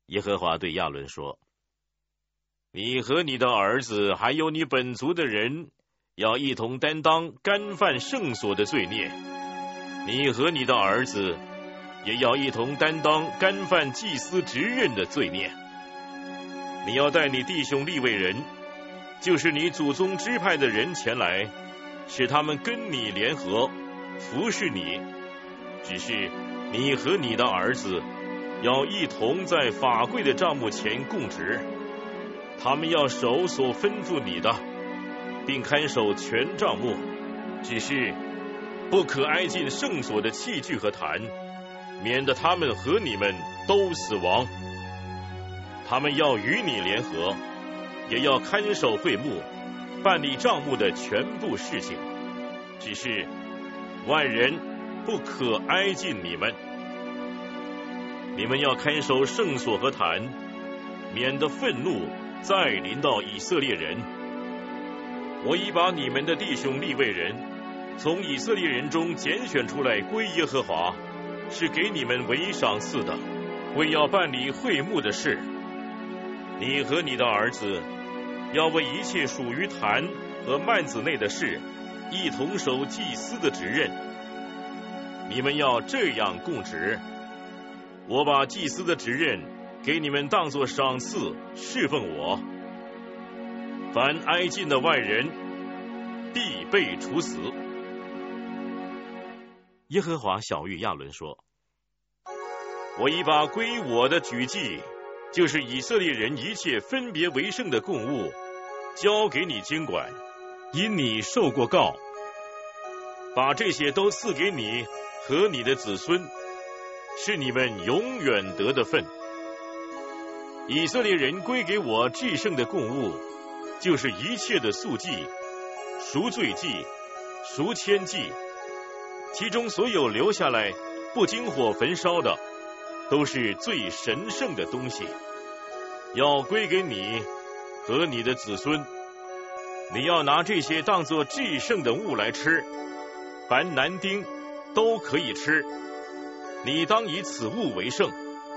耶和华对亚伦说：你和你的儿子还有你本族的人要一同担当干犯圣所的罪孽，你和你的儿子也要一同担当干犯祭司职任的罪孽。你要带你弟兄利未人，就是你祖宗支派的人前来，使他们跟你联合，服侍你。只是你和你的儿子要一同在法柜的帐幕前供职，他们要守所吩咐你的，并看守全帐幕，只是不可挨近圣所的器具和坛，免得他们和你们都死亡。他们要与你联合，也要看守会幕，办理帐幕的全部事情，只是外人不可挨近你们。你们要看守圣所和坛，免得愤怒再临到以色列人。我已把你们的弟兄利未人从以色列人中拣选出来归耶和华，是给你们为赏赐的，为要办理会幕的事。你和你的儿子要为一切属于坛和幔子内的事一同守祭司的职任。你们要这样供职，我把祭司的职任给你们当作赏赐，侍奉我。凡挨近的外人必被处死。耶和华晓谕亚伦说：我已把归我的举祭，就是以色列人一切分别为圣的供物，交给你监管，因你受过告，把这些都赐给你和你的子孙，是你们永远得的份。以色列人归给我至圣的供物，就是一切的素祭、赎罪祭、赎愆祭，其中所有留下来不经火焚烧的，都是最神圣的东西，要归给你和你的子孙。你要拿这些当作至圣的物来吃，凡男丁都可以吃，你当以此物为圣。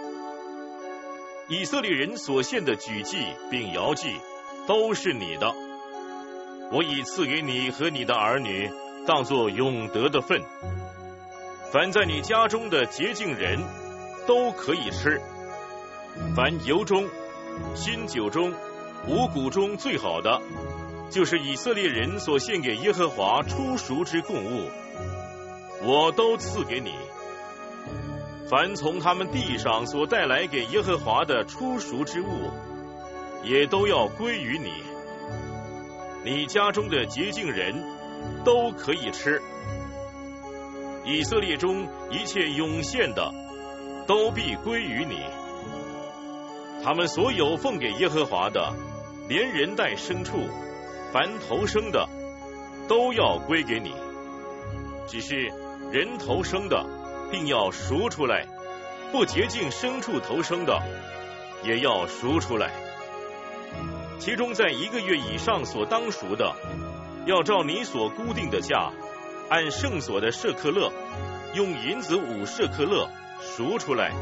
以色列人所献的举祭并摇祭都是你的，我已赐给你和你的儿女当作永得的份。凡在你家中的洁净人都可以吃，凡油中、新酒中、五谷中最好的，就是以色列人所献给耶和华初熟之供物，我都赐给你。凡从他们地上所带来给耶和华的初熟之物，也都要归于你。你家中的洁净人都可以吃。以色列中一切涌现的，都必归于你。他们所有奉给耶和华的，连人带牲畜，凡头生的，都要归给你。只是人头生的，并要赎出来，不洁净牲畜头生的，也要赎出来。其中在1个月以上所当赎的，要照你所固定的价，按圣所的舍克勒，用银子5舍克勒赎出来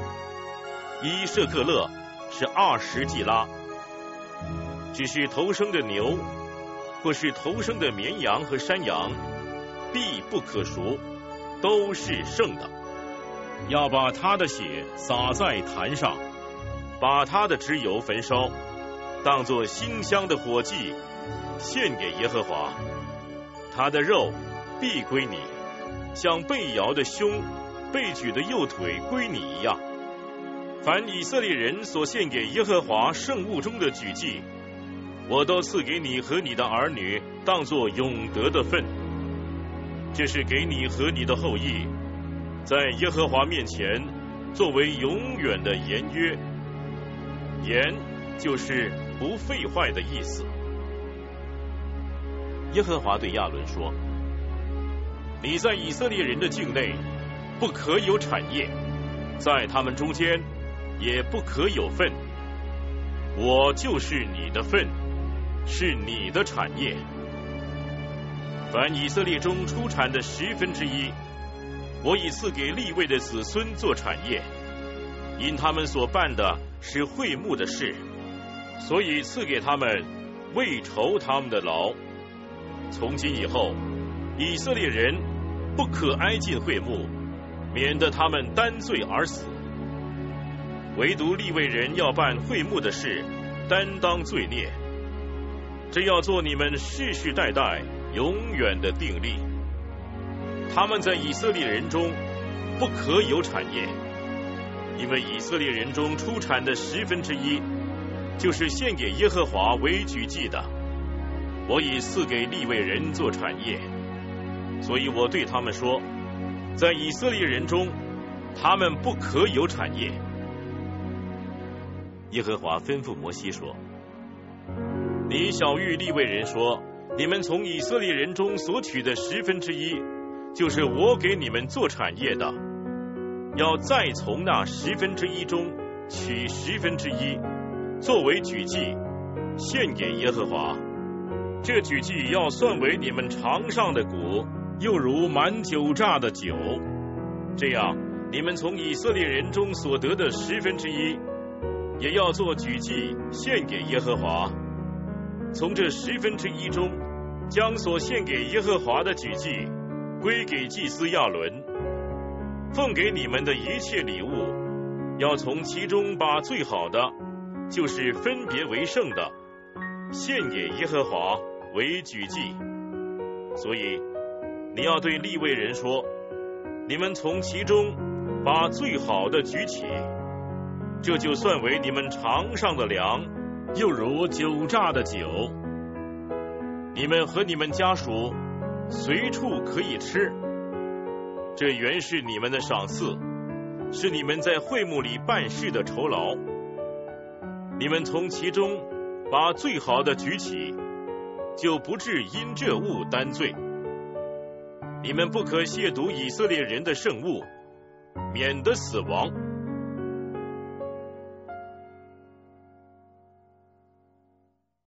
，1舍克勒是20季拉。只是头生的牛，或是头生的绵羊和山羊，必不可赎，都是圣的。要把他的血洒在坛上，把他的脂油焚烧，当作馨香的火祭，献给耶和华。他的肉必归你，像被摇的胸、被举的右腿归你一样。凡以色列人所献给耶和华圣物中的举祭，我都赐给你和你的儿女，当作永得的份。这是给你和你的后裔，在耶和华面前作为永远的言约。言就是不废坏的意思。耶和华对亚伦说：你在以色列人的境内不可有产业，在他们中间也不可有份。我就是你的份，是你的产业。凡以色列中出产的1/10，我已赐给利未的子孙做产业，因他们所办的是会幕的事，所以赐给他们为酬他们的劳。从今以后，以色列人不可挨近会幕，免得他们担罪而死。唯独利未人要办会幕的事，担当罪孽。这要做你们世世代代永远的定例。他们在以色列人中不可有产业，因为以色列人中出产的1/10，就是献给耶和华为举祭的，我已赐给利未人做产业。所以我对他们说，在以色列人中，他们不可有产业。耶和华吩咐摩西说，你晓谕利未人说，你们从以色列人中所取的1/10，就是我给你们做产业的，要再从那1/10中取1/10，作为举祭，献给耶和华。这举祭要算为你们尝上的谷，又如满酒榨的酒。这样，你们从以色列人中所得的1/10，也要做举祭，献给耶和华。从这1/10中，将所献给耶和华的举祭归给祭司亚伦。奉给你们的一切礼物，要从其中把最好的，就是分别为圣的，献给耶和华为举祭。所以你要对利未人说，你们从其中把最好的举起，这就算为你们尝上的粮，又如酒榨的酒。你们和你们家属随处可以吃，这原是你们的赏赐，是你们在会幕里办事的酬劳。你们从其中把最好的举起，就不致因这物担罪。你们不可亵渎以色列人的圣物，免得死亡。